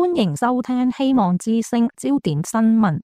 歡迎收聽希望之聲焦點新聞。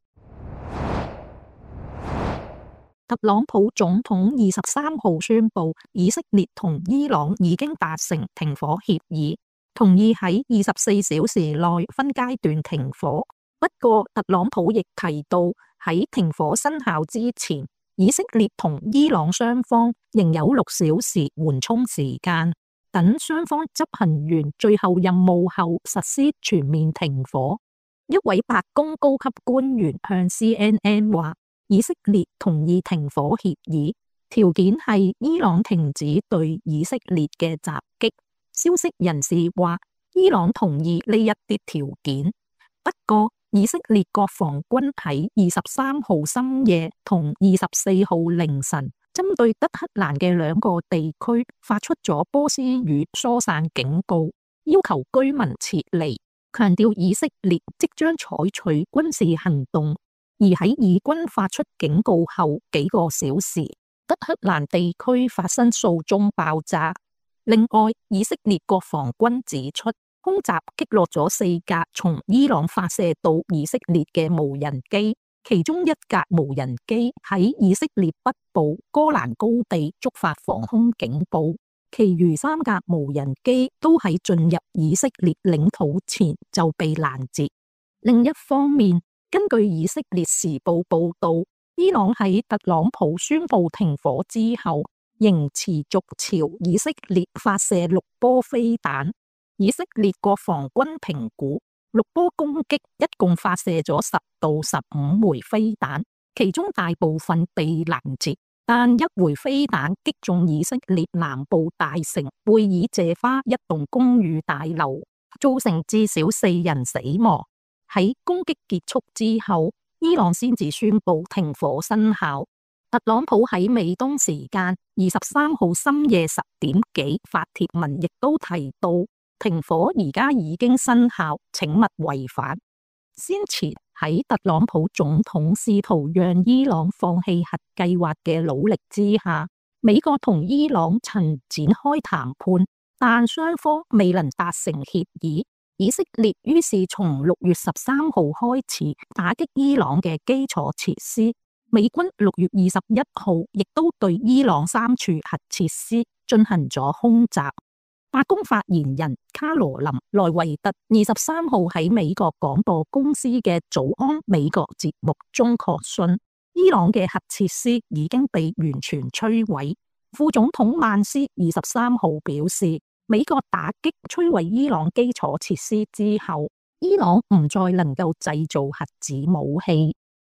特朗普總統23號宣布，以色列同伊朗已經達成停火協議，同意喺24小時內分階段停火。不過，特朗普亦提到喺停火生效之前，以色列同伊朗雙方仍有6小時緩衝時間，等雙方執行完最後任務後實施全面停火。一位白宮高級官員向 CNN 話，以色列同意停火協議，條件係伊朗停止對以色列嘅襲擊。消息人士話，伊朗同意呢一啲條件，不過以色列國防軍喺23號深夜同24號凌晨，針對德黑蘭嘅2個地區發出咗波斯語疏散警告，要求居民撤離，強調以色列即將採取軍事行動。而喺以軍發出警告後幾個小時，德黑蘭地區發生數宗爆炸。另外，以色列國防軍指出，空襲擊落咗4架從伊朗發射到以色列嘅無人機，其中1架無人機喺以色列北部戈蘭高地觸發防空警報，其餘3架無人機都喺進入以色列領土前就被攔截。另一方面，根據以色列時報報道，伊朗喺特朗普宣布停火之後，仍持續朝以色列發射6波飛彈。以色列國防軍評估，6波攻擊一共發射咗10到15枚飛彈，其中大部分被攔截，但1枚飛彈擊中以色列南部大城貝爾謝花一棟公寓大樓，造成至少4人死亡。喺攻擊結束之後，伊朗先至宣布停火生效。特朗普喺美東時間23號深夜10點幾發帖文，亦都提到停火而家已經生效，請勿違反。先前喺特朗普總統試圖讓伊朗放棄核計劃嘅努力之下，美國同伊朗曾展開談判，但雙方未能達成協議。以色列於是從6月13號開始打擊伊朗嘅基礎設施，美軍6月21號亦都對伊朗3處核設施進行咗空襲。白宮發言人卡羅琳萊維特23號喺美國廣播公司嘅早安美國節目中確信，伊朗嘅核設施已經被完全摧毀。副總統曼斯23號表示，美國打擊摧毀伊朗基礎設施之後，伊朗唔再能夠製造核子武器。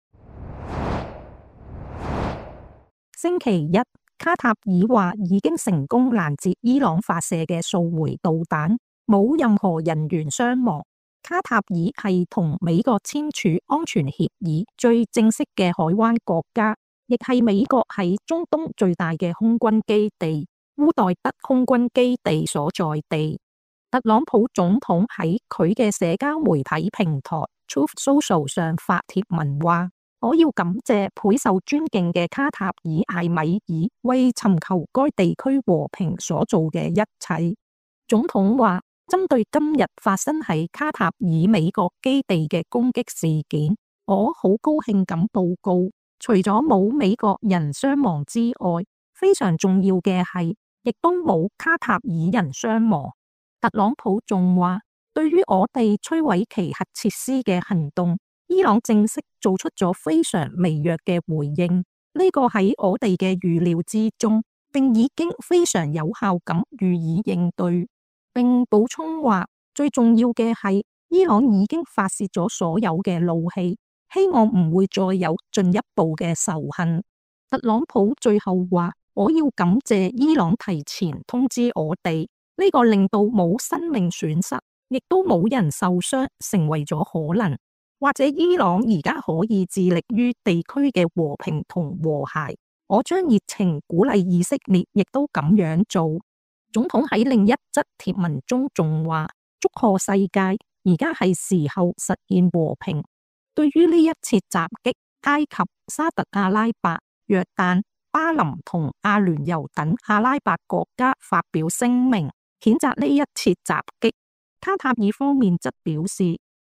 星期一，卡塔爾話已經成功攔截伊朗發射嘅數枚導彈，冇任何人員傷亡。卡塔爾係同美國簽署安全協議最正式嘅海灣國家，亦係美國喺中東最大嘅空軍基地。烏代德空軍基地所在地。特朗普總統喺佢嘅社交媒體平台 Truth Social 上發帖文話，我要感謝倍受尊敬嘅卡塔爾艾米爾為尋求該地區和平所做嘅一切。總統話，針對今日發生喺卡塔爾美國基地嘅攻擊事件，我好高興咁報告，除咗冇美國人傷亡之外，非常重要嘅係，亦都冇卡塔爾人傷亡。特朗普仲話，對於我哋摧毀其核設施嘅行動，伊朗正式做出咗非常微弱嘅回應，呢個喺我哋嘅預料之中，並已經非常有效咁予以應對。並補充話，最重要嘅係，伊朗已經發洩咗所有嘅怒氣，希望唔會再有進一步嘅仇恨。特朗普最後話，我要感謝伊朗提前通知我哋，呢個令到冇生命損失，亦都冇人受傷，成為咗可能。或者伊朗而家可以致力於地區嘅和平同和諧，我將熱情鼓勵以色列亦都咁樣做。總統喺另一則貼文中仲話，祝賀世界，而家係時候實現和平。對於呢一次襲擊，埃及、沙特阿拉伯、約旦、巴林同阿聯酋等阿拉伯國家發表聲明，譴責呢一次襲擊。卡塔爾方面則表示，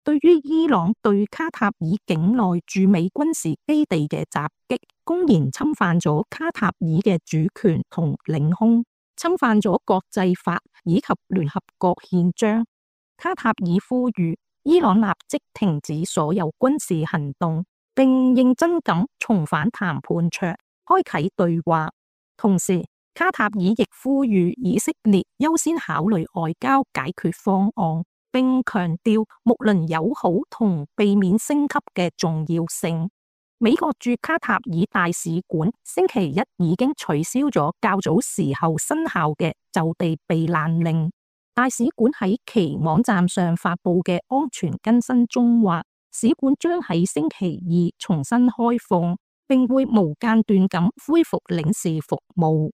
對於伊朗對卡塔爾境內駐美軍事基地嘅襲擊，公然侵犯咗卡塔爾嘅主權同領空，侵犯咗國際法以及聯合國憲章。卡塔爾呼籲伊朗立即停止所有軍事行動，並認真咁重返談判桌，開啟對話。同時，卡塔爾亦呼籲以色列優先考慮外交解決方案，並強調睦鄰友好同避免升級嘅重要性。美國駐卡塔爾大使館星期一已經取消咗較早時候生效嘅就地避難令。大使館喺其網站上發佈嘅安全更新中話，使館將喺星期二重新開放，並會無間斷咁恢復領事服務。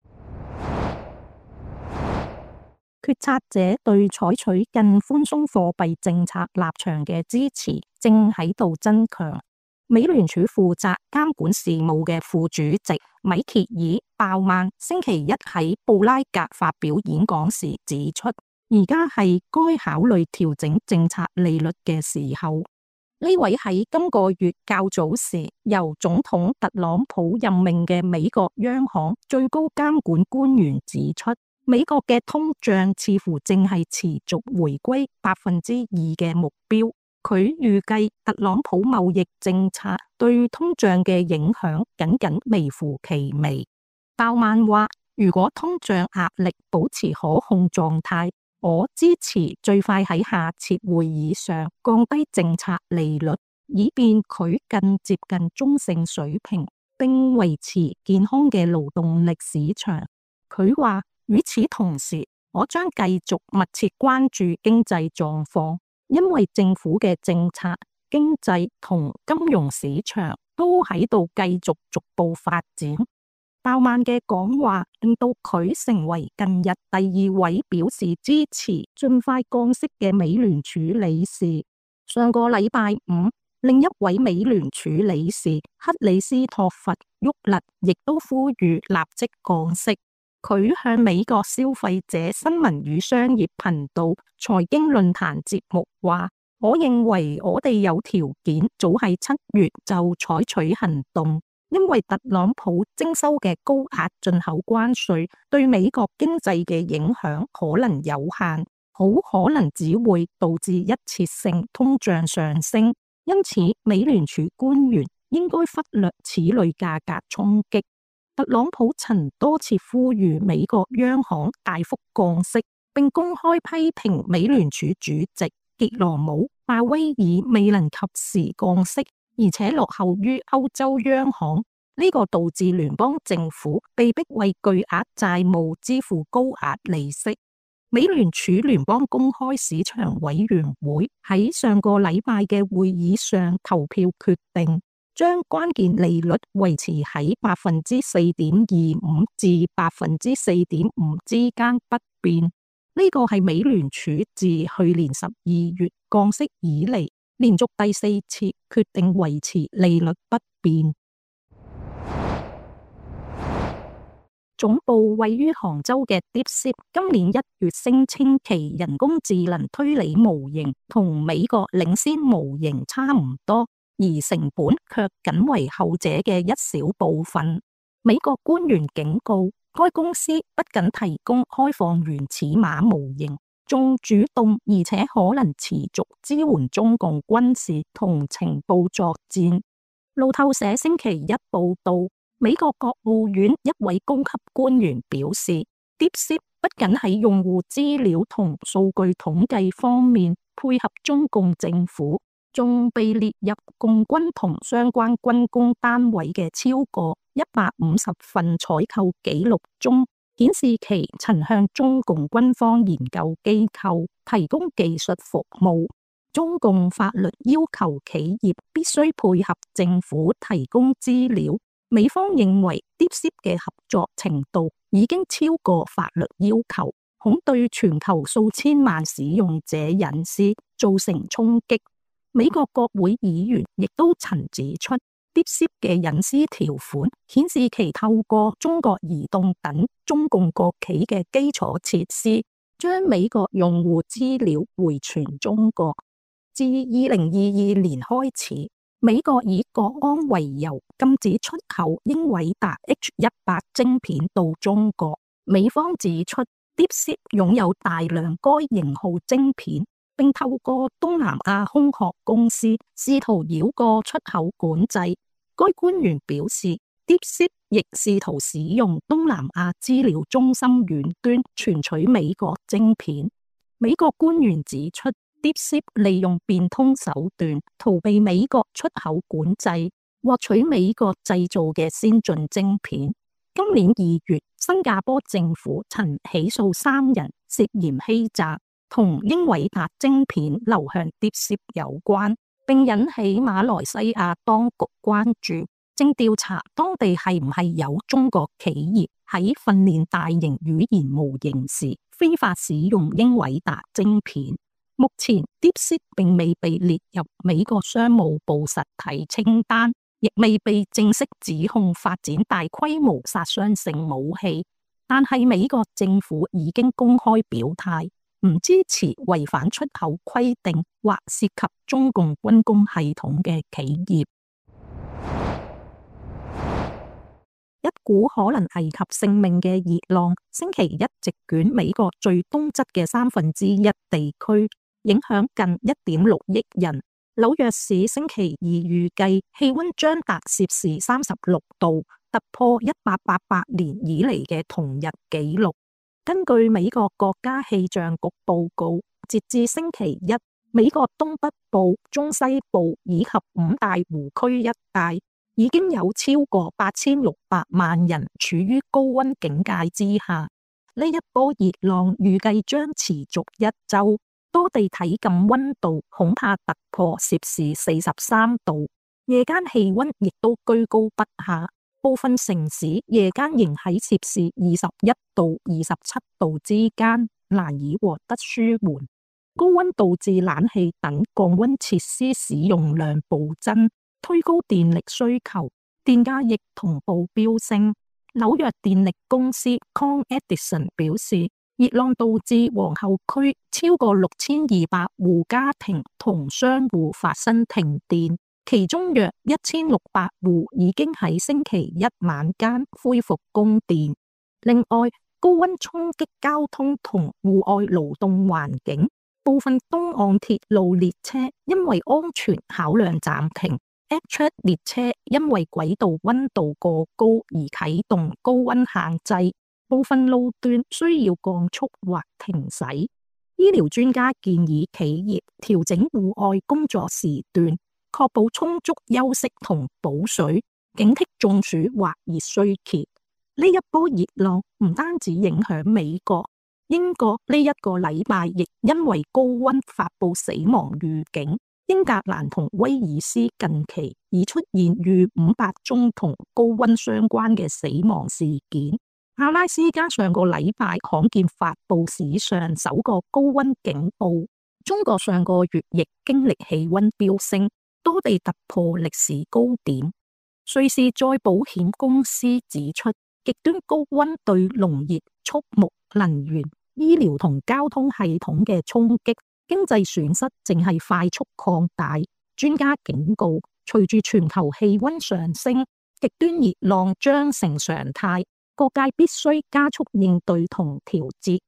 決策者對採取更寬鬆貨幣政策立場嘅支持正喺度增強。美聯儲負責監管事務嘅副主席米歇爾鮑曼星期一喺布拉格發表演講時指出，而家係該考慮調整政策利率嘅時候。呢位喺今個月較早時由總統特朗普任命嘅美國央行最高監管官員指出，美國嘅通脹似乎正係持續回歸2%嘅目標。佢預計特朗普貿易政策對通脹嘅影響僅僅微乎其微。鮑曼話，如果通脹壓力保持可控狀態，我支持最快喺下次會議上降低政策利率，以便佢更接近中性水平，並維持健康嘅勞動力市場。佢話，與此同時，我將繼續密切關注經濟狀況。因為政府嘅政策、經濟同金融市場都喺度繼續逐步發展。鮑曼嘅講話令到佢成為近日第二位表示支持盡快降息嘅美聯儲理事。上個禮拜五，另一位美聯儲理事克里斯托弗沃勒亦都呼籲立即降息。佢向美國消費者新聞與商業頻道財經論壇節目話，我認為我哋有條件早喺7月就採取行動，因為特朗普徵收嘅高額進口關稅對美國經濟嘅影響可能有限，好可能只會導致一次性通脹上升，因此美聯儲官員應該忽略此類價格衝擊。特朗普曾多次呼籲美國央行大幅降息，並公開批評美聯儲主席傑羅姆鮑威爾未能及時降息，而且落後於歐洲央行，呢個導致聯邦政府被迫為巨額債務支付高額利息。美聯儲聯邦公開市場委員會喺上個禮拜嘅會議上投票決定，將關鍵利率維持喺4.25%至4.5%之間不變。呢個係美聯儲自去年12月降息以嚟，連續第4次決定維持利率不變。總部位於杭州嘅 DeepSeek 今年1月聲稱其人工智能推理模型同美國領先模型差唔多，而成本卻僅為後者嘅一小部分。美國官員警告，該公司不僅提供開放原始碼模型，仲主動而且可能持續支援中共軍事同情報作戰。路透社星期一報道，美國國務院一位高級官員表示，DeepSeek 不僅喺用戶資料同數據統計方面配合中共政府，仲被列入共軍同相關軍工單位嘅超過150份採購記錄中，顯示其曾向中共軍方研究機構提供技術服務。中共法律要求企業必須配合政府提供資料，美方認為 DeepSeek 嘅合作程度已經超過法律要求，恐對全球數千萬使用者隱私造成衝擊。美國國會議員亦都曾指出，DeepSeek 嘅隱私條款顯示其透過中國移動等中共國企嘅基礎設施，將美國用戶資料回傳中國。 自2022年開始，美國以國安為由禁止出口英偉達 H100 晶片到中國。美方指出，DeepSeek 擁有大量該型號晶片，並透過東南亞空殼公司試圖繞過出口管制。該官員表示，DeepSeek 亦試圖使用東南亞資料中心遠端存取美國晶片。美國官員指出，DeepSeek 利用變通手段逃避美國出口管制，獲取美國製造嘅先進晶片。今年2月，新加坡政府曾起訴3人涉嫌欺詐，同英偉達晶片流向 DeepSeek 有關，並引起馬來西亞當局關注，正調查當地係唔係有中國企業喺訓練大型語言模型時非法使用英偉達晶片。目前 DeepSeek 並未被列入美國商務部實體清單，亦未被正式指控發展大規模殺傷性武器，但係美國政府已經公開表態，唔支持違反出口規定或涉及中共軍工系統嘅企業。一股可能危及性命嘅熱浪，星期一席捲美國最東側嘅1/3地區，影響近1.6億人。紐約市星期二預計氣溫將達攝氏36度，突破1888年以嚟嘅同日紀錄。根據美國國家氣象局報告，截至星期一，美國東北部、中西部以及五大湖區一帶已經有超過8600萬人處於高溫警戒之下。呢一波熱浪預計將持續1週。多地體感溫度恐怕突破攝氏43度，夜間氣溫亦都居高不下，部分城市夜間仍喺攝氏21到27度之間，難以獲得舒緩。高溫導致冷氣等降溫設施使用量暴增，推高電力需求，電價亦同步飆升。紐約電力公司 Con Edison 表示，熱浪導致皇后區超過6200戶家庭同商戶發生停電，其中約1600戶已經喺星期一晚間恢復供電。另外，高溫衝擊交通同戶外勞動環境，部分東岸鐵路列車因為安全考量暫停，Amtrak 列車因為軌道溫度過高而啟動高溫限制。部分路段需要降速或停駛。醫療專家建議企業調整戶外工作時段，確保充足休息同補水，警惕中暑或熱衰竭。呢一波熱浪唔單止影響美國，英國呢一個禮拜亦因為高溫發布死亡預警。英格蘭同威爾斯近期已出現逾500宗同高溫相關嘅死亡事件。阿拉斯加上個禮拜罕見發布史上首個高溫警報，中國上個月亦經歷氣溫飆升，多地突破歷史高點。瑞士再保險公司指出，極端高溫對農業、畜牧、能源、醫療同交通系統嘅衝擊，經濟損失正係快速擴大。專家警告，隨住全球氣溫上升，極端熱浪將成常態。各界必須加速應對同調節。